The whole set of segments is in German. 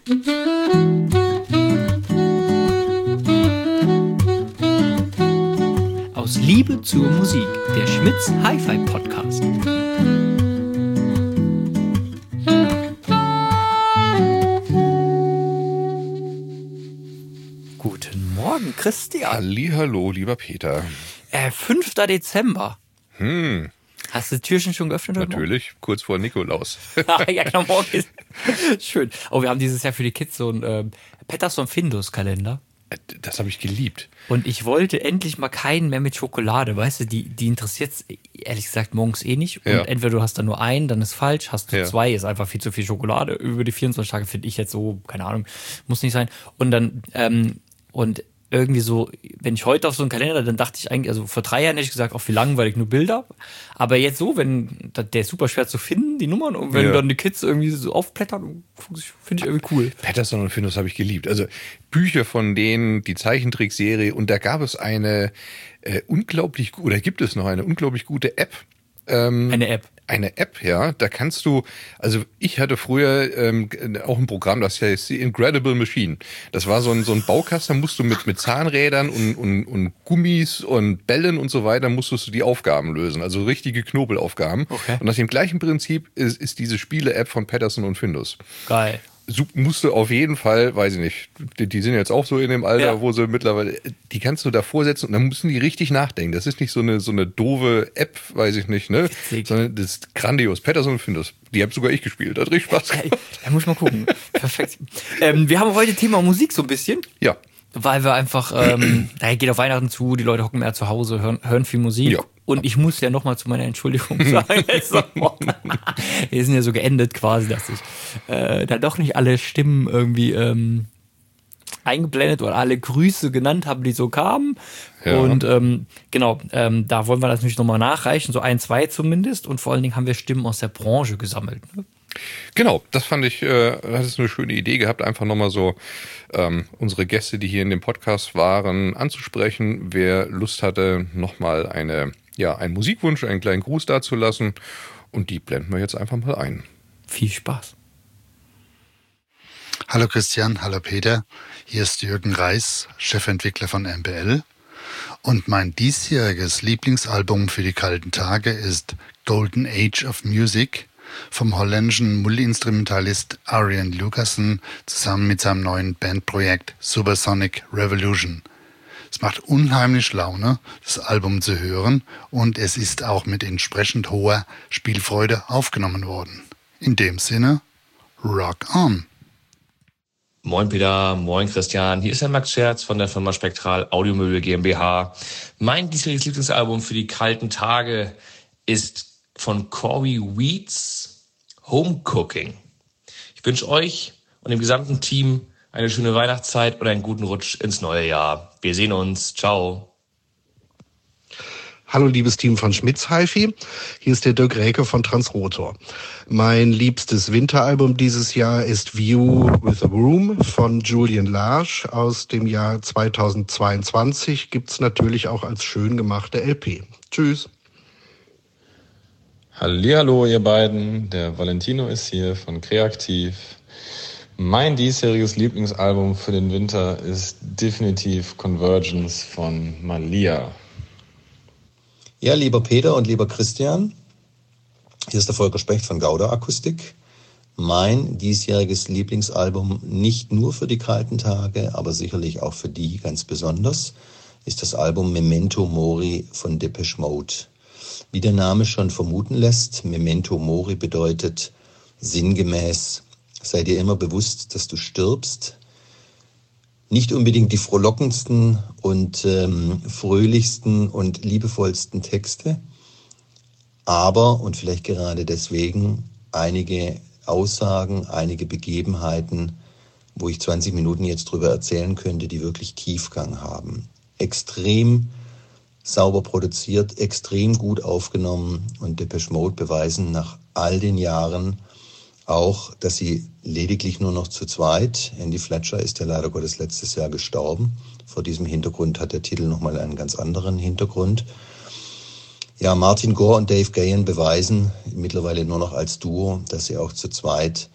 Aus Liebe zur Musik, der Schmitz Hi-Fi Podcast. Guten Morgen, Christian. Hallihallo, lieber Peter. 5. Dezember. Hast du die Türchen schon geöffnet? Natürlich, kurz vor Nikolaus. Ja, genau, morgen ist schön. Oh, wir haben dieses Jahr für die Kids so einen Peterson-Findus-Kalender. Das habe ich geliebt. Und ich wollte endlich mal keinen mehr mit Schokolade, weißt du, die interessiert es ehrlich gesagt morgens eh nicht. Und entweder du hast da nur einen, dann ist falsch, hast du zwei, ist einfach viel zu viel Schokolade. Über die 24 Tage finde ich jetzt so, keine Ahnung, muss nicht sein. Und dann, und irgendwie so, wenn ich heute auf so einen Kalender, dann dachte ich eigentlich, also vor 3 Jahren hätte ich gesagt, auch wie langweilig, nur Bilder. Aber jetzt so, der ist super schwer zu finden, die Nummern, und wenn dann die Kids irgendwie so aufblättern, finde ich irgendwie cool. Peterson und Findus habe ich geliebt. Also Bücher von denen, die Zeichentrickserie, und da gab es eine gibt es noch eine unglaublich gute App. Eine App, ja, da kannst du, also ich hatte früher auch ein Programm, das heißt The Incredible Machine. Das war so ein Baukasten, da musst du mit Zahnrädern und Gummis und Bällen und so weiter, musstest du die Aufgaben lösen, also richtige Knobelaufgaben. Okay. Und nach dem gleichen Prinzip ist diese Spiele-App von Peterson und Findus. Geil. Musst du auf jeden Fall, weiß ich nicht, die sind jetzt auch so in dem Alter, wo sie mittlerweile, die kannst du da vorsetzen und dann müssen die richtig nachdenken. Das ist nicht so eine doofe App, weiß ich nicht, ne? Witzig. Sondern das ist grandios. Peterson und Findus, die habe sogar ich gespielt, hat richtig Spaß gemacht. Da muss ich mal gucken. Perfekt. Wir haben heute Thema Musik so ein bisschen. Ja. Weil wir einfach, geht auf Weihnachten zu, die Leute hocken mehr zu Hause, hören viel Musik. Ja. Und ich muss ja nochmal zu meiner Entschuldigung sagen, wir sind ja so geendet quasi, dass ich da doch nicht alle Stimmen irgendwie eingeblendet oder alle Grüße genannt habe, die so kamen. Ja. Und da wollen wir das natürlich nochmal nachreichen, so 1, 2 zumindest. Und vor allen Dingen haben wir Stimmen aus der Branche gesammelt. Ne? Genau, das fand ich, das ist eine schöne Idee gehabt, einfach nochmal so unsere Gäste, die hier in dem Podcast waren, anzusprechen. Wer Lust hatte, nochmal einen Musikwunsch, einen kleinen Gruß dazulassen, und die blenden wir jetzt einfach mal ein. Viel Spaß. Hallo Christian, hallo Peter, hier ist Jürgen Reis, Chefentwickler von MBL, und mein diesjähriges Lieblingsalbum für die kalten Tage ist Golden Age of Music vom holländischen Multiinstrumentalist Arjen Lucassen zusammen mit seinem neuen Bandprojekt Supersonic Revolution. Es macht unheimlich Laune, das Album zu hören, und es ist auch mit entsprechend hoher Spielfreude aufgenommen worden. In dem Sinne, rock on! Moin Peter, moin Christian, hier ist der Max Scherz von der Firma Spektral Audiomöbel GmbH. Mein diesjähriges Lieblingsalbum für die kalten Tage ist von Corey Weeds, Home Cooking. Ich wünsche euch und dem gesamten Team eine schöne Weihnachtszeit und einen guten Rutsch ins neue Jahr. Wir sehen uns. Ciao. Hallo liebes Team von Schmitz Hi-Fi, hier ist der Dirk Räke von Transrotor. Mein liebstes Winteralbum dieses Jahr ist View with a Room von Julian Large aus dem Jahr 2022. Gibt's natürlich auch als schön gemachte LP. Tschüss. Hallihallo ihr beiden, der Valentino ist hier von Kreativ. Mein diesjähriges Lieblingsalbum für den Winter ist definitiv Convergence von Malia. Ja, lieber Peter und lieber Christian, hier ist der Volker Specht von Gauda Akustik. Mein diesjähriges Lieblingsalbum, nicht nur für die kalten Tage, aber sicherlich auch für die ganz besonders, ist das Album Memento Mori von Depeche Mode. Wie der Name schon vermuten lässt, Memento Mori bedeutet sinngemäß: sei dir immer bewusst, dass du stirbst. Nicht unbedingt die frohlockendsten und fröhlichsten und liebevollsten Texte, aber, und vielleicht gerade deswegen, einige Aussagen, einige Begebenheiten, wo ich 20 Minuten jetzt drüber erzählen könnte, die wirklich Tiefgang haben. Extrem sauber produziert, extrem gut aufgenommen, und Depeche Mode beweisen nach all den Jahren auch, dass sie lediglich nur noch zu zweit, Andy Fletcher ist ja leider Gottes letztes Jahr gestorben. Vor diesem Hintergrund hat der Titel nochmal einen ganz anderen Hintergrund. Ja, Martin Gore und Dave Gahan beweisen mittlerweile nur noch als Duo, dass sie auch zu zweit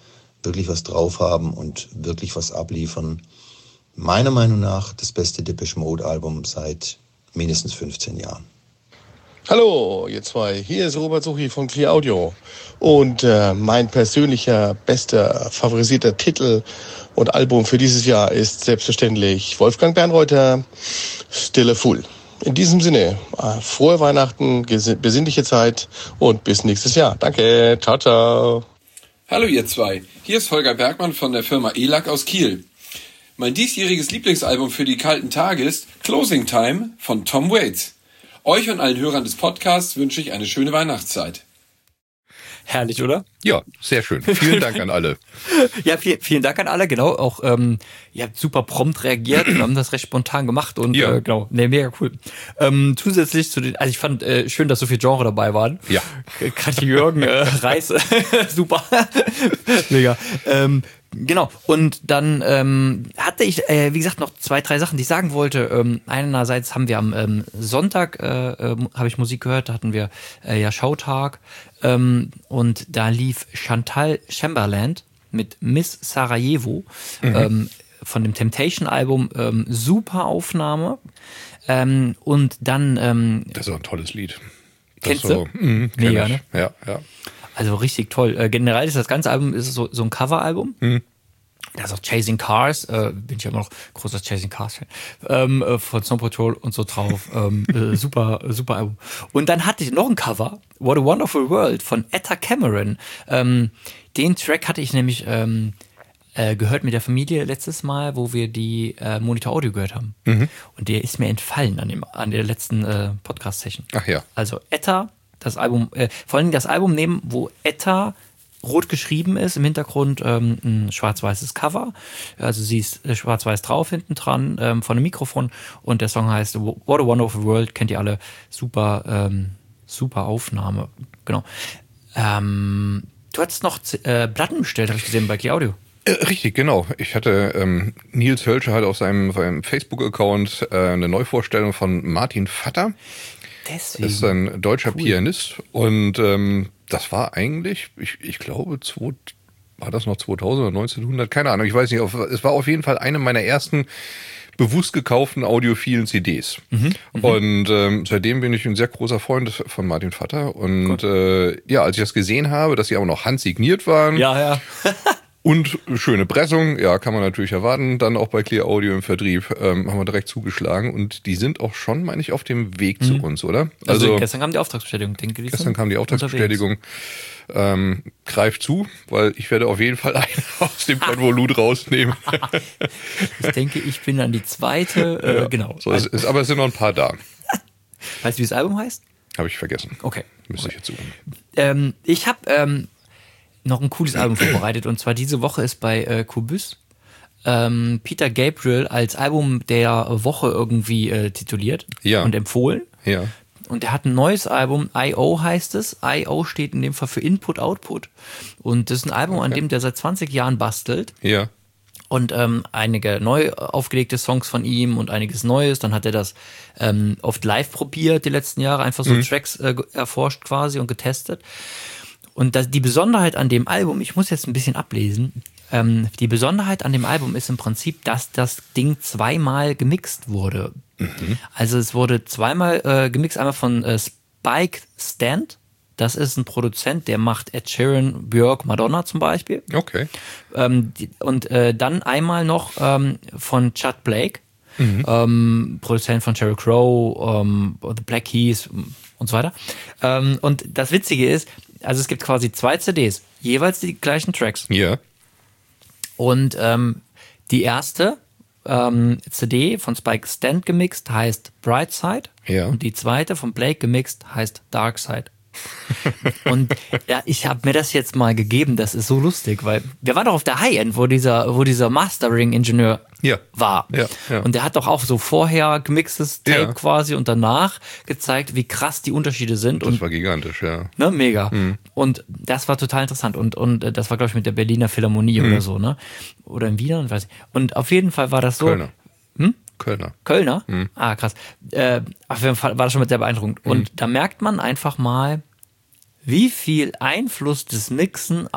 wirklich was drauf haben und wirklich was abliefern. Meiner Meinung nach das beste Depeche Mode Album seit mindestens 15 Jahren. Hallo, ihr zwei. Hier ist Robert Suchi von Clear Audio. Und mein persönlicher, bester, favorisierter Titel und Album für dieses Jahr ist selbstverständlich Wolfgang Bernreuther, Still a Fool. In diesem Sinne, frohe Weihnachten, besinnliche Zeit und bis nächstes Jahr. Danke, ciao, ciao. Hallo ihr zwei, hier ist Holger Bergmann von der Firma ELAC aus Kiel. Mein diesjähriges Lieblingsalbum für die kalten Tage ist Closing Time von Tom Waits. Euch und allen Hörern des Podcasts wünsche ich eine schöne Weihnachtszeit. Herrlich, oder? Ja, sehr schön. Vielen Dank an alle. Ja, vielen Dank an alle, genau. Auch ihr habt super prompt reagiert und haben das recht spontan gemacht und ja. Genau, mega cool. Zusätzlich zu den, also ich fand schön, dass so viel Genre dabei waren. Ja. Katja Jürgen, Reis, super. Mega. Genau, und dann hatte ich, wie gesagt, noch 2, 3 Sachen, die ich sagen wollte. Einerseits haben wir am Sonntag, habe ich Musik gehört, da hatten wir ja Showtag und da lief Chantal Chamberlain mit Miss Sarajevo von dem Temptation-Album, super Aufnahme und dann... das ist auch ein tolles Lied. Kennst du? Mega, ne? Ja. Also richtig toll. Generell ist das ganze Album ist so ein Coveralbum. Da ist auch Chasing Cars, bin ich immer noch großer Chasing Cars-Fan, von Snow Patrol und so drauf. Super Album. Und dann hatte ich noch ein Cover, What a Wonderful World von Etta Cameron. Den Track hatte ich nämlich gehört mit der Familie letztes Mal, wo wir die Monitor Audio gehört haben. Und der ist mir entfallen an der letzten Podcast-Session. Ach ja. Also Etta, das Album, vor allem das Album nehmen, wo Etta rot geschrieben ist, im Hintergrund ein schwarz-weißes Cover. Also sie ist schwarz-weiß drauf hinten dran von einem Mikrofon und der Song heißt What a Wonderful World, kennt ihr alle. Super Aufnahme. Genau. Du hattest noch Platten bestellt, habe ich gesehen bei Clear Audio. Richtig, genau. Ich hatte Nils Hölscher halt auf seinem Facebook-Account eine Neuvorstellung von Martin Vatter. Deswegen. Das ist ein deutscher Pianist und das war eigentlich, ich glaube, war das noch 2000 oder 1900? Keine Ahnung, ich weiß nicht. Es war auf jeden Fall eine meiner ersten bewusst gekauften audiophilen CDs. Und seitdem bin ich ein sehr großer Freund von Martin Vatter. Und als ich das gesehen habe, dass sie auch noch handsigniert waren. Ja. Und schöne Pressung, ja, kann man natürlich erwarten, dann auch bei Clear Audio im Vertrieb, haben wir direkt zugeschlagen und die sind auch schon, meine ich, auf dem Weg zu uns, oder? Also gestern kam die Auftragsbestätigung, denke ich. Gestern kam die Auftragsbestätigung, greift zu, weil ich werde auf jeden Fall einen aus dem Konvolut rausnehmen. Ich denke, ich bin dann die zweite, genau. So, aber es sind noch ein paar da. Weißt du, wie das Album heißt? Habe ich vergessen. Okay. Müsste ich jetzt suchen. Ich habe noch ein cooles Album vorbereitet und zwar diese Woche ist bei Kubus Peter Gabriel als Album der Woche irgendwie tituliert und empfohlen. Ja. Und er hat ein neues Album, I.O. heißt es. I.O. steht in dem Fall für Input, Output. Und das ist ein Album, an dem der seit 20 Jahren bastelt. Ja. Und einige neu aufgelegte Songs von ihm und einiges Neues. Dann hat er das oft live probiert die letzten Jahre, einfach so Tracks erforscht quasi und getestet. Und die Besonderheit an dem Album, ich muss jetzt ein bisschen ablesen, die Besonderheit an dem Album ist im Prinzip, dass das Ding 2-mal gemixt wurde. Also es wurde 2-mal gemixt, einmal von Spike Stant. Das ist ein Produzent, der macht Ed Sheeran, Björk, Madonna zum Beispiel. Okay. Und dann einmal noch von Chad Blake, Produzent von Sheryl Crow, The Black Keys und so weiter. Und das Witzige ist, also es gibt quasi 2 CDs, jeweils die gleichen Tracks. Ja. Und die erste CD von Spike Stant gemixt heißt Bright Side. Ja. Und die zweite von Blake gemixt heißt Dark Side. Und ja, ich habe mir das jetzt mal gegeben, das ist so lustig, weil wir waren doch auf der High-End, wo dieser Mastering-Ingenieur war. Ja. Und der hat doch auch so vorher gemixtes Tape quasi und danach gezeigt, wie krass die Unterschiede sind. Das war gigantisch, ja. Ne, mega. Und das war total interessant. Und das war, glaube ich, mit der Berliner Philharmonie oder so, ne? Oder in Wiener, weiß ich. Und auf jeden Fall war das so. Kölner? Ah, krass. Auf jeden Fall war das schon mit sehr beeindruckend. Und da merkt man einfach mal, wie viel Einfluss das Mixen auf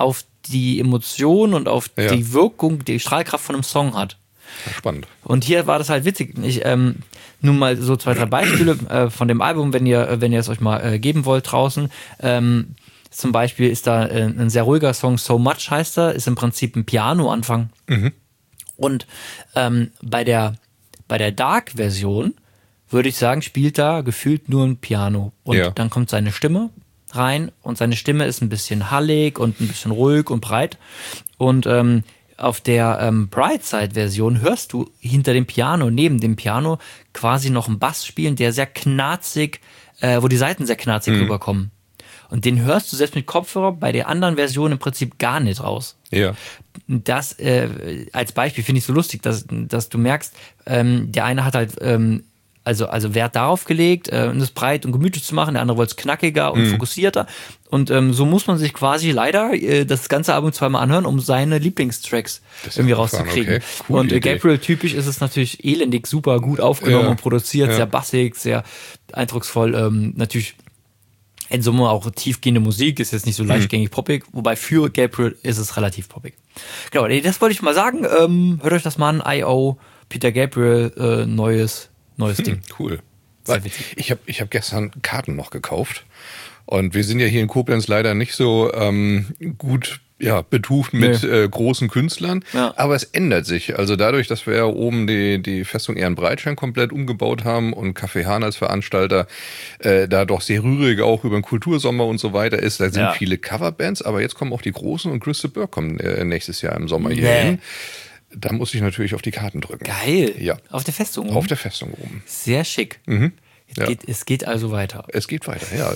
die Emotion und auf die Wirkung, die Strahlkraft von einem Song hat. Spannend. Und hier war das halt witzig. Nur mal so 2, 3 Beispiele von dem Album, wenn ihr es euch mal geben wollt draußen. Zum Beispiel ist da ein sehr ruhiger Song, So Much heißt er, ist im Prinzip ein Piano-Anfang. Und bei der Dark-Version würde ich sagen, spielt da gefühlt nur ein Piano. Und dann kommt seine Stimme rein und seine Stimme ist ein bisschen hallig und ein bisschen ruhig und breit. Und auf der Brightside-Version hörst du hinter dem Piano, neben dem Piano, quasi noch einen Bass spielen, der sehr knarzig, wo die Saiten sehr knarzig rüberkommen. Und den hörst du selbst mit Kopfhörer bei der anderen Version im Prinzip gar nicht raus. Ja. Das als Beispiel finde ich so lustig, dass du merkst, der eine hat halt also Wert darauf gelegt, das breit und gemütlich zu machen, der andere wollte es knackiger und fokussierter. Und so muss man sich quasi leider das ganze Album zweimal anhören, um seine Lieblingstracks irgendwie rauszukriegen. Okay. Und Gabriel-typisch ist es natürlich elendig, super gut aufgenommen und produziert, sehr bassig, sehr eindrucksvoll. Natürlich in Summe auch tiefgehende Musik, ist jetzt nicht so leichtgängig poppig, wobei für Gabriel ist es relativ poppig. Genau, das wollte ich mal sagen. Hört euch das mal an, I.O., Peter Gabriel, neues Ding. Cool. Ich hab gestern Karten noch gekauft und wir sind ja hier in Koblenz leider nicht so gut betucht mit großen Künstlern, aber es ändert sich. Also dadurch, dass wir ja oben die Festung Ehrenbreitstein komplett umgebaut haben und Café Hahn als Veranstalter da doch sehr rührig auch über den Kultursommer und so weiter ist, da sind viele Coverbands, aber jetzt kommen auch die großen und Crystal Burke kommen nächstes Jahr im Sommer hier hin. Da muss ich natürlich auf die Karten drücken. Geil. Ja. Auf der Festung oben? Auf der Festung oben. Sehr schick. Es geht also weiter. Es geht weiter, ja.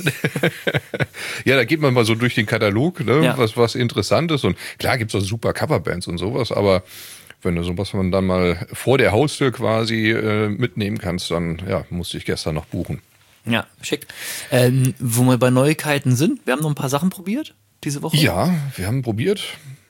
Ja, da geht man mal so durch den Katalog, ne, was interessant ist. Und klar gibt's auch super Coverbands und sowas, aber wenn du sowas man dann mal vor der Haustür quasi mitnehmen kannst, dann musste ich gestern noch buchen. Ja, schick. Wo wir bei Neuigkeiten sind, wir haben noch ein paar Sachen probiert diese Woche. Ja, wir haben probiert.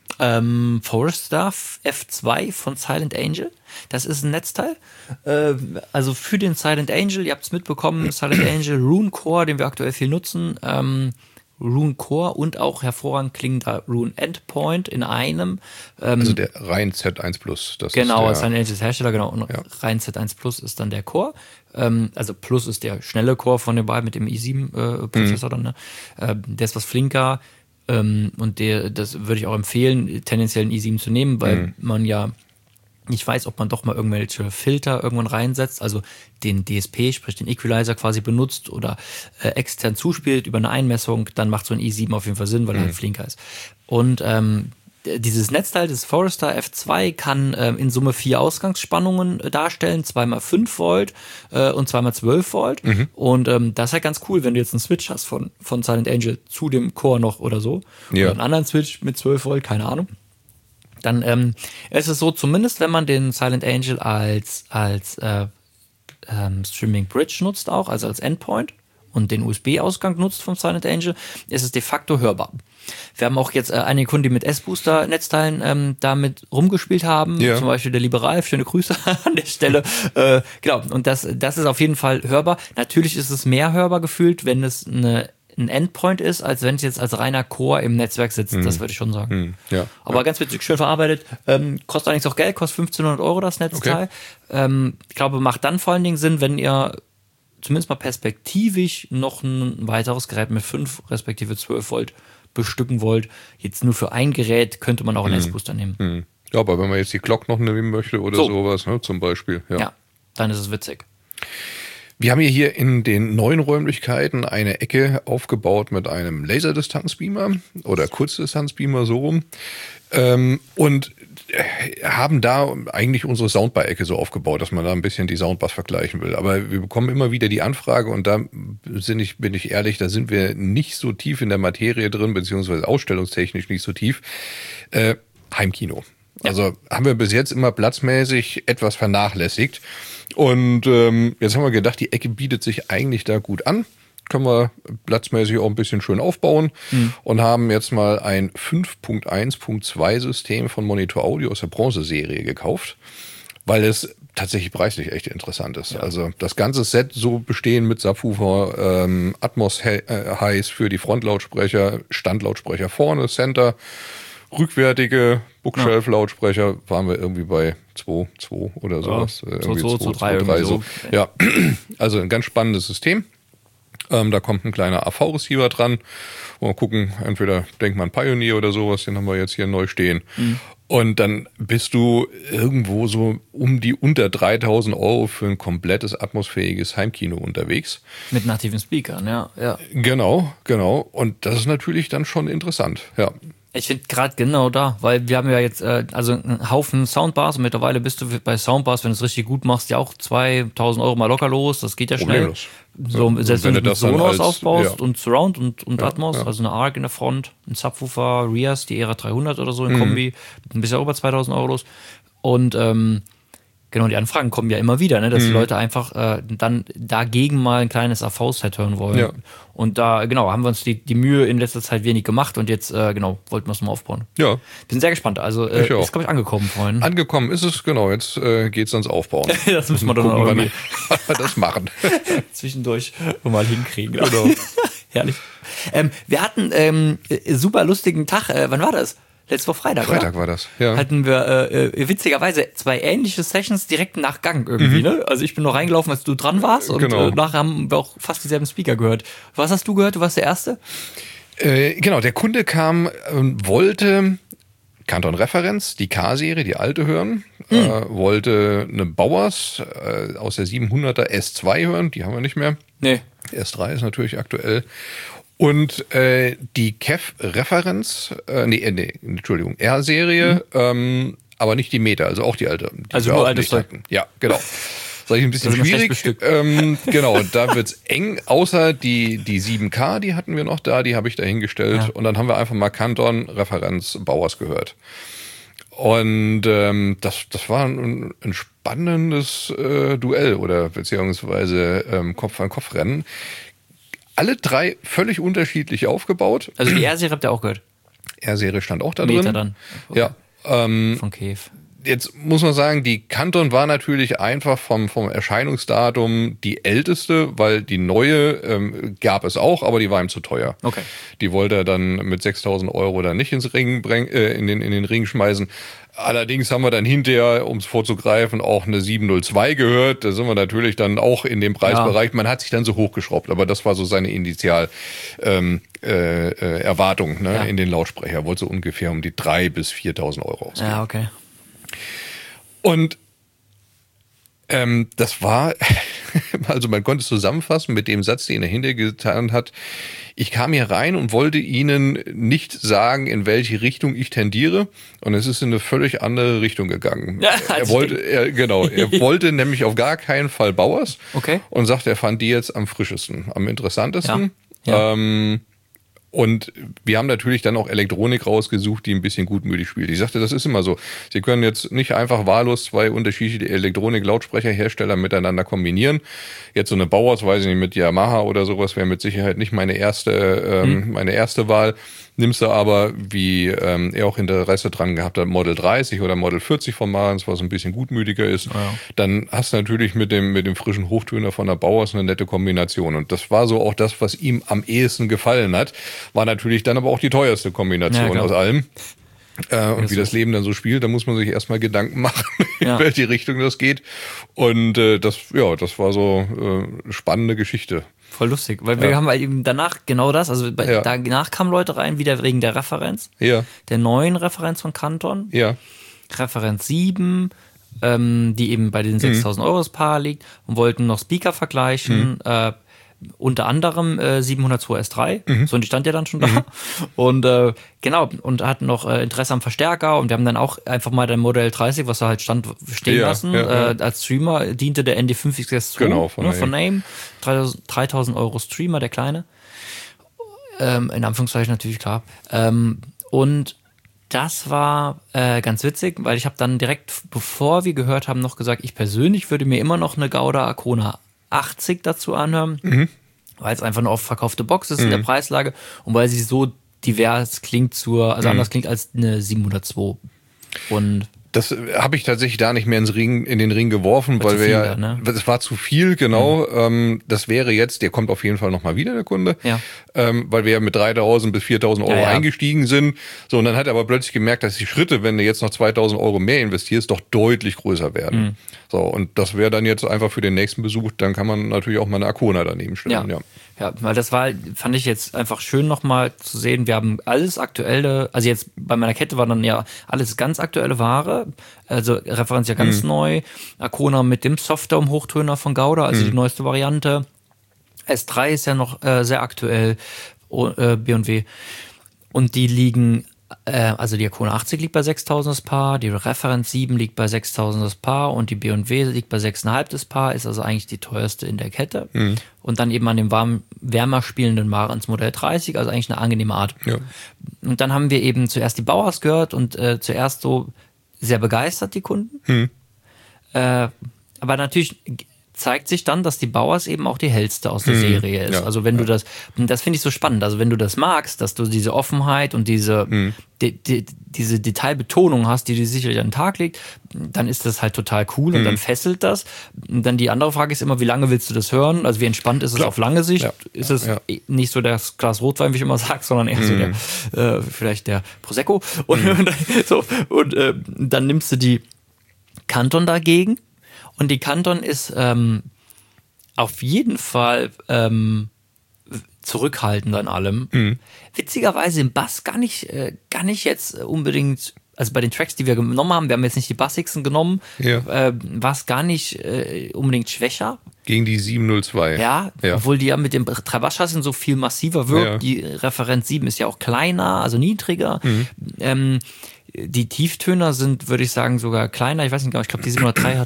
Forester F2 von Silent Angel. Das ist ein Netzteil. Also für den Silent Angel, ihr habt es mitbekommen, Silent Angel Rune Core, den wir aktuell viel nutzen. Rune Core und auch hervorragend klingender Rune Endpoint in einem. Also der rein Z1 Plus. Das genau, ist Silent Angels Hersteller, genau. Und rein Z1 Plus ist dann der Core. Also Plus ist der schnelle Core von den beiden mit dem i7-Prozessor dann. Ne? Der ist was flinker. Und das würde ich auch empfehlen, tendenziell einen i7 zu nehmen, weil man ja nicht weiß, ob man doch mal irgendwelche Filter irgendwann reinsetzt, also den DSP, sprich den Equalizer quasi benutzt oder extern zuspielt über eine Einmessung, dann macht so ein i7 auf jeden Fall Sinn, weil er halt flinker ist. Und dieses Netzteil, das Forester F2, kann in Summe 4 Ausgangsspannungen darstellen, 2x5 Volt und 2x12 Volt. Und das ist halt ganz cool, wenn du jetzt einen Switch hast von Silent Angel zu dem Core noch oder so. Oder einen anderen Switch mit 12 Volt, keine Ahnung. Dann ist es so, zumindest wenn man den Silent Angel als Streaming Bridge nutzt auch, also als Endpoint und den USB-Ausgang nutzt vom Silent Angel, ist es de facto hörbar. Wir haben auch jetzt einige Kunden, die mit S-Booster-Netzteilen damit rumgespielt haben, zum Beispiel der liebe Ralf, schöne Grüße an der Stelle. Genau, und das ist auf jeden Fall hörbar. Natürlich ist es mehr hörbar gefühlt, wenn es ein Endpoint ist, als wenn es jetzt als reiner Core im Netzwerk sitzt, das würde ich schon sagen. Aber ganz witzig, schön verarbeitet. Kostet allerdings auch Geld, kostet 1.500 € das Netzteil. Okay. Ich glaube, macht dann vor allen Dingen Sinn, wenn ihr zumindest mal perspektivisch noch ein weiteres Gerät mit 5 respektive 12 Volt bestücken wollt. Jetzt nur für ein Gerät könnte man auch einen S-Booster nehmen. Ja, aber wenn man jetzt die Glock noch nehmen möchte oder sowas, ne, zum Beispiel. Ja, dann ist es witzig. Wir haben hier in den neuen Räumlichkeiten eine Ecke aufgebaut mit einem Laserdistanzbeamer oder Kurzdistanzbeamer so rum und haben da eigentlich unsere Soundbar-Ecke so aufgebaut, dass man da ein bisschen die Soundbars vergleichen will. Aber wir bekommen immer wieder die Anfrage und da bin ich ehrlich, da sind wir nicht so tief in der Materie drin, beziehungsweise ausstellungstechnisch nicht so tief. Heimkino. Also haben wir bis jetzt immer platzmäßig etwas vernachlässigt. Und jetzt haben wir gedacht, die Ecke bietet sich eigentlich da gut an. Können wir platzmäßig auch ein bisschen schön aufbauen und haben jetzt mal ein 5.1.2 System von Monitor Audio aus der Bronze-Serie gekauft, weil es tatsächlich preislich echt interessant ist. Ja. Also das ganze Set so bestehen mit Subwoofer, Atmos Highs für die Frontlautsprecher, Standlautsprecher vorne, Center, rückwärtige Bookshelf-Lautsprecher waren wir irgendwie bei 2,2 oder sowas. 2,3 so. Ja, also ein ganz spannendes System. Da kommt ein kleiner AV-Receiver dran. Mal gucken, entweder denkt man Pioneer oder sowas, den haben wir jetzt hier neu stehen. Und dann bist du irgendwo so um die unter 3.000 € für ein komplettes atmosphäriges Heimkino unterwegs. Mit nativen Speakern, ja. Genau. Und das ist natürlich dann schon interessant, ja. Ich finde gerade genau da, weil wir haben ja jetzt also einen Haufen Soundbars und mittlerweile bist du bei Soundbars, wenn du es richtig gut machst, ja auch 2.000 € mal locker los, das geht ja schnell. Problemlos. So, ja, selbst wenn du das Sonos aufbaust ja. und Surround und Atmos, also eine ARC in der Front, ein Subwoofer, Rias, die Era 300 oder so in Kombi, ein bisschen über 2.000 € los. Und genau, die Anfragen kommen ja immer wieder, ne, dass die Leute einfach dann dagegen mal ein kleines AV-Set hören wollen. Ja. Und da, genau, haben wir uns die Mühe in letzter Zeit wenig gemacht und jetzt, genau, wollten wir es mal aufbauen. Ja. Bin sehr gespannt. Also, ist, glaube ich, angekommen, Freunde. Angekommen ist es, genau. Jetzt geht's ans Aufbauen. Das müssen wir dann auch irgendwie das machen. Zwischendurch mal hinkriegen. Genau. Herrlich. Wir hatten super lustigen Tag. Wann war das? Letzte Woche Freitag, Freitag war das, ja. Hatten wir witzigerweise 2 ähnliche Sessions direkt nach Gang irgendwie, ne? Also ich bin noch reingelaufen, als du dran warst und nachher haben wir auch fast dieselben Speaker gehört. Was hast du gehört? Du warst der Erste? Genau, der Kunde kam und wollte Canton Referenz, die K-Serie, die alte hören, wollte eine Bowers aus der 700er S2 hören, die haben wir nicht mehr. Nee. S3 ist natürlich aktuell. Und die Kev-Referenz, Entschuldigung, R-Serie, aber nicht die Meta, also auch die alte. Die also nur altes Zeug. Ja, genau. Das ist ein bisschen schwierig. Genau, da wird's eng, außer die 7K, die hatten wir noch da, die habe ich da hingestellt. Ja. Und dann haben wir einfach mal Canton Referenz Bowers gehört. Und das war ein spannendes Duell oder beziehungsweise Kopf-an-Kopf-Rennen. Alle 3 völlig unterschiedlich aufgebaut. Also die R-Serie habt ihr auch gehört? R-Serie stand auch da drin. Meter dann. Okay. Ja. Von Kev. Jetzt muss man sagen, die Canton war natürlich einfach vom Erscheinungsdatum die älteste, weil die neue gab es auch, aber die war ihm zu teuer. Okay. Die wollte er dann mit 6.000 € dann nicht ins Ring in den Ring schmeißen. Allerdings haben wir dann hinterher, um es vorzugreifen, auch eine 702 gehört. Da sind wir natürlich dann auch in dem Preisbereich. Ja. Man hat sich dann so hochgeschraubt, aber das war so seine Initial Erwartung, ne, in den Lautsprecher. Wollte so ungefähr um die 3.000 bis 4.000 € ausgeben. Ja, okay. Und das war, also man konnte es zusammenfassen mit dem Satz, den er hintergetan hat. Ich kam hier rein und wollte Ihnen nicht sagen, in welche Richtung ich tendiere. Und es ist in eine völlig andere Richtung gegangen. Ja, er wollte nämlich auf gar keinen Fall Bowers. Okay. Und sagte, er fand die jetzt am frischesten, am interessantesten. Ja. Und wir haben natürlich dann auch Elektronik rausgesucht, die ein bisschen gutmütig spielt. Ich sagte, das ist immer so. Sie können jetzt nicht einfach wahllos 2 unterschiedliche Elektronik-Lautsprecherhersteller miteinander kombinieren. Jetzt so eine Bowers, weiß ich nicht, mit Yamaha oder sowas wäre mit Sicherheit nicht meine erste Wahl. Nimmst du aber, wie er auch Interesse dran gehabt hat, Model 30 oder Model 40 von Marantz, was ein bisschen gutmütiger ist, dann hast du natürlich mit dem frischen Hochtöner von der Bowers eine nette Kombination. Und das war so auch das, was ihm am ehesten gefallen hat. War natürlich dann aber auch die teuerste Kombination aus allem. Und wie das Leben dann so spielt, da muss man sich erstmal Gedanken machen, in welche Richtung das geht. Und das war so eine spannende Geschichte. Voll lustig, weil wir haben eben danach genau das, also danach kamen Leute rein, wieder wegen der Referenz, der neuen Referenz von Canton, Referenz 7, die eben bei den 6.000 € das Paar liegt und wollten noch Speaker vergleichen, unter anderem 702 S3, so, und die stand ja dann schon da. Und genau, und hatten noch Interesse am Verstärker und wir haben dann auch einfach mal den Modell 30, was da halt stand, stehen lassen. Als Streamer diente der ND5 XS2 von Name. 3.000 € Streamer, der kleine. In Anführungszeichen natürlich, klar. Und das war ganz witzig, weil ich habe dann direkt, bevor wir gehört haben, noch gesagt, ich persönlich würde mir immer noch eine Gauda Arcona 80 dazu anhören, weil es einfach eine oft verkaufte Box ist in der Preislage und weil sie so divers klingt anders klingt als eine 702. Und Das habe ich tatsächlich da nicht mehr in den Ring geworfen, weil wir ja, ne? Es war zu viel, genau. Das wäre jetzt, der kommt auf jeden Fall nochmal wieder, der Kunde, weil wir ja mit 3.000 bis 4.000 Euro eingestiegen sind. So, und dann hat er aber plötzlich gemerkt, dass die Schritte, wenn du jetzt noch 2.000 Euro mehr investierst, doch deutlich größer werden. So, und das wäre dann jetzt einfach für den nächsten Besuch, dann kann man natürlich auch mal eine Arcona daneben stellen. Ja, weil das fand ich jetzt einfach schön nochmal zu sehen. Wir haben alles aktuelle, also jetzt bei meiner Kette war dann ja alles ganz aktuelle Ware, also Referenz ja ganz neu. Arcona mit dem Softdome-Hochtöner von Gauda, also die neueste Variante. S3 ist ja noch sehr aktuell, B&W. Und die liegen, also die Arcona 80 liegt bei 6.000 das Paar, die Referenz 7 liegt bei 6.000 das Paar und die B&W liegt bei 6.500 das Paar, ist also eigentlich die teuerste in der Kette. Und dann eben an dem wärmer spielenden Marantz Modell 30, also eigentlich eine angenehme Art. Ja. Und dann haben wir eben zuerst die Bauers gehört und zuerst so sehr begeistert, die Kunden. Aber natürlich zeigt sich dann, dass die Bauers eben auch die hellste aus der Serie ist. Ja, also wenn du das finde ich so spannend, also wenn du das magst, dass du diese Offenheit und diese Detailbetonung hast, die sicherlich an den Tag legt, dann ist das halt total cool und dann fesselt das. Und dann die andere Frage ist immer, wie lange willst du das hören? Also wie entspannt ist es auf lange Sicht? Ja. Ist es nicht so das Glas Rotwein, wie ich immer sage, sondern eher so der vielleicht der Prosecco. Und, dann nimmst du die Canton dagegen. Und die Canton ist auf jeden Fall zurückhaltend an allem. Witzigerweise im Bass gar nicht jetzt unbedingt, also bei den Tracks, die wir genommen haben, wir haben jetzt nicht die bassigsten genommen, war es gar nicht unbedingt schwächer. Gegen die 702. Ja, obwohl die ja mit dem Trabaschassin so viel massiver wirkt. Ja. Die Referenz 7 ist ja auch kleiner, also niedriger. Die Tieftöner sind, würde ich sagen, sogar kleiner. Ich weiß nicht genau, ich glaube, die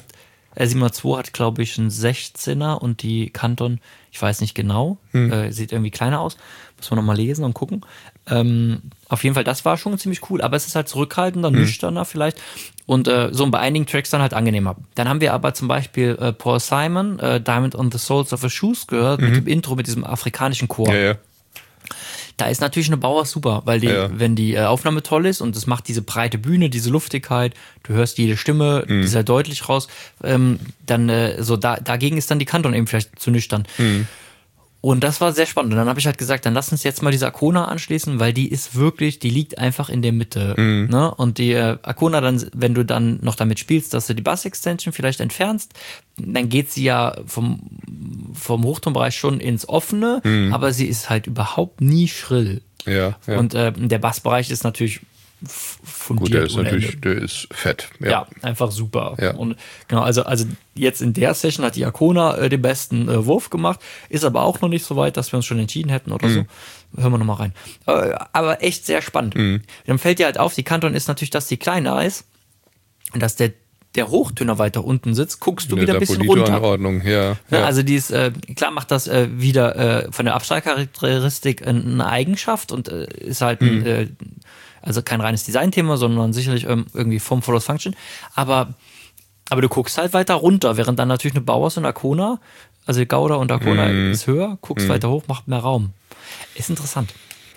702 hat, glaube ich, einen 16er und die Canton, ich weiß nicht genau, sieht irgendwie kleiner aus. Muss man nochmal lesen und gucken. Auf jeden Fall, das war schon ziemlich cool, aber es ist halt zurückhaltender, nüchterner vielleicht und so bei einigen Tracks dann halt angenehmer. Dann haben wir aber zum Beispiel Paul Simon, Diamond on the Soles of a Shoes gehört, mit dem Intro, mit diesem afrikanischen Chor. Ja. Da ist natürlich eine Bauer super, weil wenn die Aufnahme toll ist und es macht diese breite Bühne, diese Luftigkeit, du hörst jede Stimme sehr deutlich raus, dann dagegen ist dann die Canton eben vielleicht zu nüchtern. Und das war sehr spannend. Und dann habe ich halt gesagt, dann lass uns jetzt mal diese Arcona anschließen, weil die ist wirklich, die liegt einfach in der Mitte. Ne? Und die Arcona dann, wenn du dann noch damit spielst, dass du die Bass-Extension vielleicht entfernst, dann geht sie ja vom Hochtonbereich schon ins Offene, aber sie ist halt überhaupt nie schrill. Ja. Und der Bassbereich ist natürlich fundiert. Gut, der ist fett. Ja, einfach super. Ja. Und genau, also jetzt in der Session hat die Arcona den besten Wurf gemacht, ist aber auch noch nicht so weit, dass wir uns schon entschieden hätten oder so. Hören wir nochmal rein. Aber echt sehr spannend. Dann fällt dir halt auf, die Canton ist natürlich, dass die kleiner ist und dass der Hochtöner weiter unten sitzt, guckst du wieder ein bisschen runter. In Ordnung, ja. Also die ist, klar macht das wieder von der Abstrahlcharakteristik eine Eigenschaft und ist halt also kein reines Designthema, sondern sicherlich irgendwie Form follows Function. Aber du guckst halt weiter runter, während dann natürlich eine Bauers und Arcona, also Gauda und Arcona ist höher, guckst weiter hoch, macht mehr Raum. Ist interessant.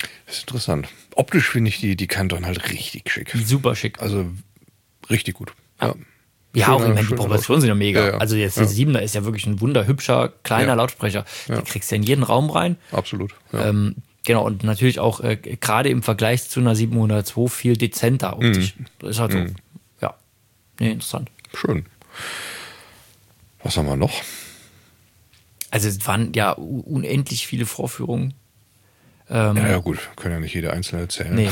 Optisch finde ich die Canton halt richtig schick. Super schick. Also richtig gut. Ja, auch die Proportionen sind ja mega. Ja. Also jetzt der 7er ist ja wirklich ein wunderhübscher, kleiner Lautsprecher. Den kriegst du ja in jeden Raum rein. Absolut. Genau, und natürlich auch gerade im Vergleich zu einer 702 viel dezenter optisch. Das ist halt so, interessant. Schön. Was haben wir noch? Also es waren ja unendlich viele Vorführungen. Ja gut, können ja nicht jede einzelne erzählen. Nee.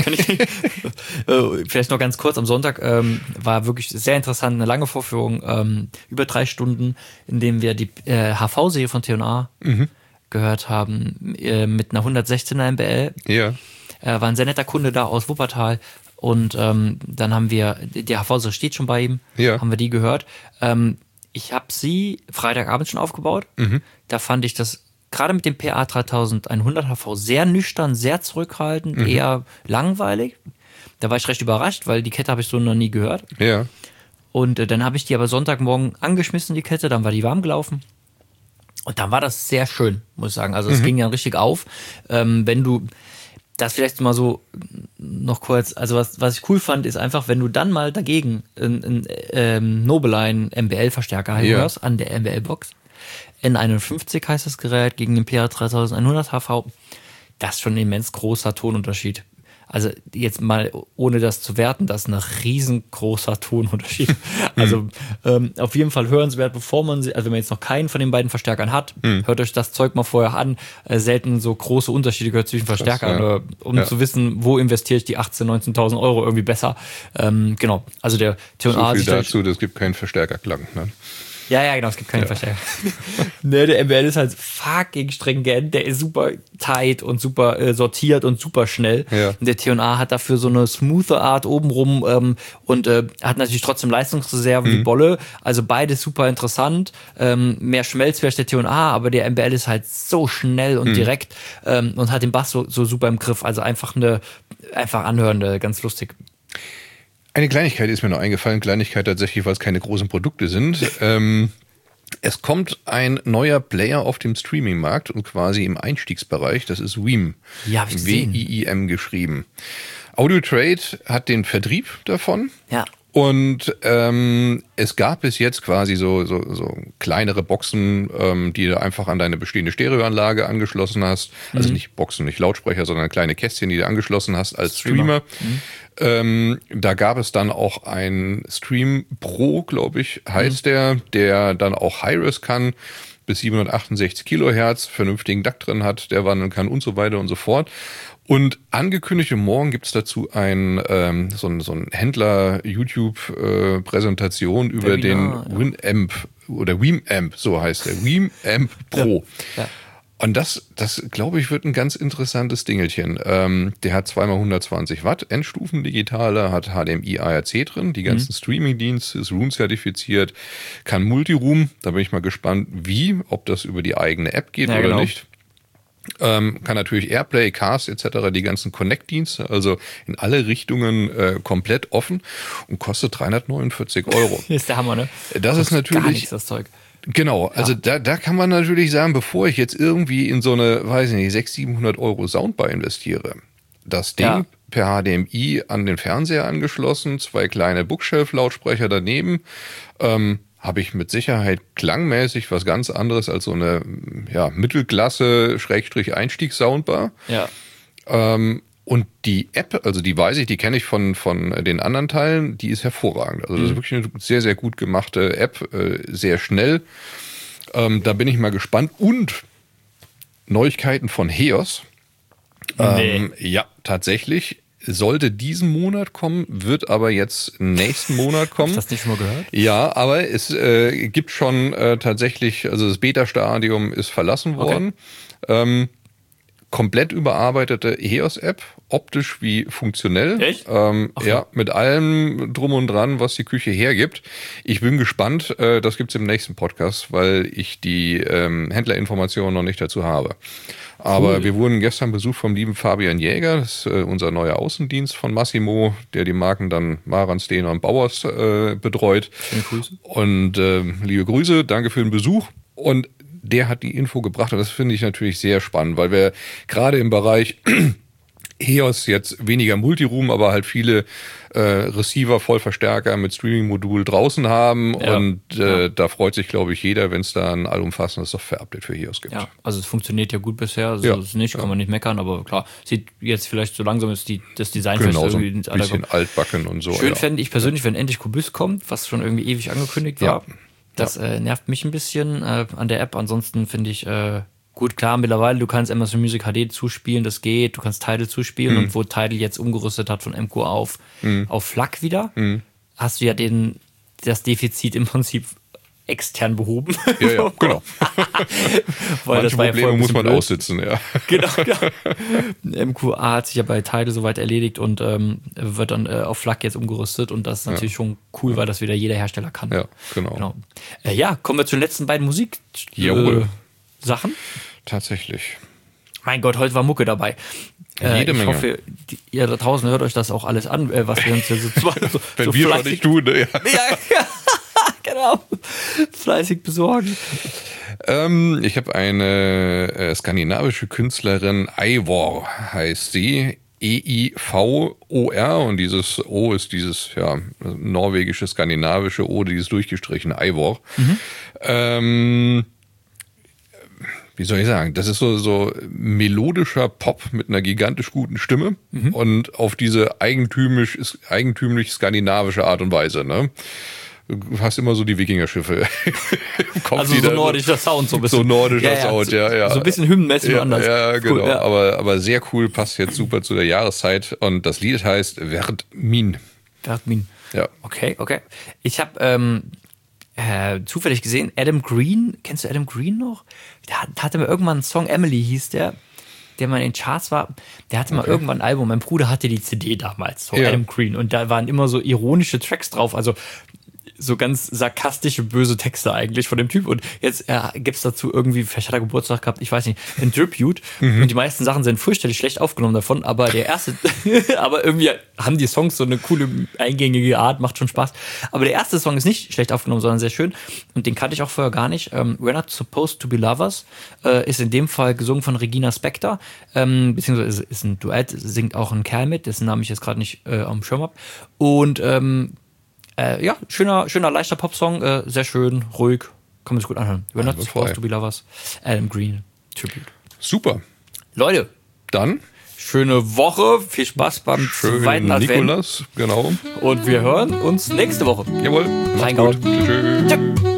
Vielleicht noch ganz kurz, am Sonntag war wirklich sehr interessant, eine lange Vorführung, über 3 Stunden, in dem wir die HV-Serie von T&A gehört haben, mit einer 116er MBL. Ja. War ein sehr netter Kunde da aus Wuppertal und dann haben wir, die HV-Serie steht schon bei ihm, haben wir die gehört. Ich habe sie Freitagabend schon aufgebaut. Da fand ich das gerade mit dem PA 3100 HV sehr nüchtern, sehr zurückhaltend, eher langweilig. Da war ich recht überrascht, weil die Kette habe ich so noch nie gehört. Ja. Und dann habe ich die aber Sonntagmorgen angeschmissen, die Kette, dann war die warm gelaufen. Und dann war das sehr schön, muss ich sagen. Also es ging ja richtig auf. Wenn du Das vielleicht mal so noch kurz, also was ich cool fand, ist einfach, wenn du dann mal dagegen einen Nobeline MBL-Verstärker hörst an der MBL-Box, N51 heißt das Gerät gegen den PA3100 HV, das ist schon ein immens großer Tonunterschied. Also jetzt mal, ohne das zu werten, das ist ein riesengroßer Tonunterschied. Also auf jeden Fall hörenswert, bevor man, also wenn man jetzt noch keinen von den beiden Verstärkern hat, hört euch das Zeug mal vorher an. Selten so große Unterschiede gehört zwischen Verstärkern, um zu wissen, wo investiere ich die 18.000, 19.000 Euro irgendwie besser. Genau, also der T&A... So viel dazu, das gibt keinen Verstärkerklang, ne? Ja, genau, es gibt keinen Verstärker. Ne, der MBL ist halt fucking stringent, der ist super tight und super sortiert und super schnell. Ja. Und der T&A hat dafür so eine smoothe Art obenrum und hat natürlich trotzdem Leistungsreserven wie Bolle. Also beides super interessant. Mehr Schmelzwert der T&A, aber der MBL ist halt so schnell und direkt und hat den Bass so super im Griff. Also einfach anhören, ganz lustig. Eine Kleinigkeit ist mir noch eingefallen, Kleinigkeit tatsächlich, weil es keine großen Produkte sind. Es kommt ein neuer Player auf dem Streaming-Markt und quasi im Einstiegsbereich, das ist Weem. Ja, hab ich gesehen. WIIM geschrieben. Audiotrade hat den Vertrieb davon. Ja. Und es gab bis jetzt quasi so kleinere Boxen, die du einfach an deine bestehende Stereoanlage angeschlossen hast. Also nicht Boxen, nicht Lautsprecher, sondern kleine Kästchen, die du angeschlossen hast als Streamer. Da gab es dann auch ein Stream Pro, glaube ich, heißt der dann auch Hi-Res kann, bis 768 Kilohertz, vernünftigen DAC drin hat, der wandeln kann und so weiter und so fort. Und angekündigt, morgen gibt's dazu so ein Händler-YouTube-Präsentation über den Winamp oder Weemamp, so heißt der, Weemamp Pro. Ja. Und das glaube ich, wird ein ganz interessantes Dingelchen. Der hat 2x120 Watt, Endstufen-Digitale, hat HDMI ARC drin, die ganzen Streaming-Dienste, ist Room-zertifiziert, kann Multiroom, da bin ich mal gespannt, ob das über die eigene App geht oder nicht. Kann natürlich Airplay, Cast etc., die ganzen Connect-Dienste, also in alle Richtungen komplett offen und kostet 349 €. Ist der Hammer, ne? Das ist natürlich... Gar nichts, das Zeug. Genau, also da kann man natürlich sagen, bevor ich jetzt irgendwie in so eine, weiß ich nicht, 600-700 € Soundbar investiere, das Ding per HDMI an den Fernseher angeschlossen, 2 kleine Bookshelf-Lautsprecher daneben, habe ich mit Sicherheit klangmäßig was ganz anderes als so eine Mittelklasse-Einstiegs-Soundbar. Ja. Und die App, also die weiß ich, die kenne ich von den anderen Teilen, die ist hervorragend. Also das ist wirklich eine sehr, sehr gut gemachte App, sehr schnell. Da bin ich mal gespannt. Und Neuigkeiten von HEOS. Ja, tatsächlich. Sollte diesen Monat kommen, wird aber jetzt nächsten Monat kommen. Hast du das nicht schon mal gehört? Ja, aber es gibt schon tatsächlich, also das Beta-Stadium ist verlassen worden. Okay. Komplett überarbeitete HEOS-App, optisch wie funktionell. Echt? Ja, mit allem drum und dran, was die Küche hergibt. Ich bin gespannt, das gibt's im nächsten Podcast, weil ich die Händlerinformationen noch nicht dazu habe. Aber wir wurden gestern besucht vom lieben Fabian Jäger, das ist unser neuer Außendienst von Massimo, der die Marken dann Marantz, Dehner und Bauers betreut. Schöne Grüße. Und liebe Grüße, danke für den Besuch. Und der hat die Info gebracht und das finde ich natürlich sehr spannend, weil wir gerade im Bereich HEOS jetzt weniger Multiroom, aber halt viele Receiver, Vollverstärker mit Streaming-Modul draußen haben und da freut sich, glaube ich, jeder, wenn es da ein allumfassendes Software-Update für HEOS gibt. Ja, also es funktioniert ja gut bisher, also das ist nicht, kann man nicht meckern, aber klar, sieht jetzt vielleicht so langsam ist das Design genau, so ein bisschen altbacken und so. Schön fände ich persönlich, wenn endlich Kubus kommt, was schon irgendwie ewig angekündigt war. Ja. Das nervt mich ein bisschen an der App. Ansonsten finde ich gut, klar, mittlerweile, du kannst Amazon Music HD zuspielen, das geht. Du kannst Tidal zuspielen und wo Tidal jetzt umgerüstet hat von MQ auf FLAC wieder, hast du ja das Defizit im Prinzip extern behoben. Ja, genau. Weil manche Probleme muss man aussitzen, ja. Genau. MQA hat sich ja bei Tidal soweit erledigt und wird dann auf FLAC jetzt umgerüstet und das ist natürlich schon cool, weil das wieder jeder Hersteller kann. Ja, genau. Kommen wir zu den letzten beiden Musik-Sachen. Tatsächlich. Mein Gott, heute war Mucke dabei. Jede Menge. Ich hoffe, ihr da draußen hört euch das auch alles an, was wir uns hier so wenn wir das nicht tun, ne? Ja. Genau. Fleißig besorgen. Ich habe eine skandinavische Künstlerin, Eivor heißt sie. EIVOR und dieses O ist dieses norwegische, skandinavische O, dieses durchgestrichene Eivor. Wie soll ich sagen, das ist so melodischer Pop mit einer gigantisch guten Stimme und auf diese eigentümlich skandinavische Art und Weise, ne? Du hast immer so die Wikingerschiffe. Also so nordischer Sound, so ein bisschen. So nordischer Sound, ja. So ein bisschen hymnenmäßig anders. Ja, genau. Cool, ja. Aber sehr cool, passt jetzt super zu der Jahreszeit. Und das Lied heißt Verd Min. Verd Min. Ja. Okay. Ich habe zufällig gesehen, Adam Green. Kennst du Adam Green noch? Da hatte mir irgendwann einen Song, Emily hieß der mal in den Charts war. Der hatte mal irgendwann ein Album. Mein Bruder hatte die CD damals, so Adam Green. Und da waren immer so ironische Tracks drauf. Also so ganz sarkastische, böse Texte eigentlich von dem Typ. Und jetzt gibt's dazu irgendwie, vielleicht hat er Geburtstag gehabt, ich weiß nicht, ein Tribute. Und die meisten Sachen sind fürchterlich schlecht aufgenommen davon, aber der erste, aber irgendwie haben die Songs so eine coole, eingängige Art, macht schon Spaß. Aber der erste Song ist nicht schlecht aufgenommen, sondern sehr schön. Und den kannte ich auch vorher gar nicht. We're Not Supposed to Be Lovers ist in dem Fall gesungen von Regina Spektor. Beziehungsweise ist ein Duett, singt auch ein Kerl mit, dessen Namen ich jetzt gerade nicht am Schirm habe. Und schöner, leichter Popsong, sehr schön, ruhig, kann man sich gut anhören. We're Not Supposed to Be Lovers, Adam Green, Tribute. Super. Leute, dann schöne Woche, viel Spaß beim zweiten Advent. Nikolaus, genau. Und wir hören uns nächste Woche. Jawohl, macht's gut. Tschüss.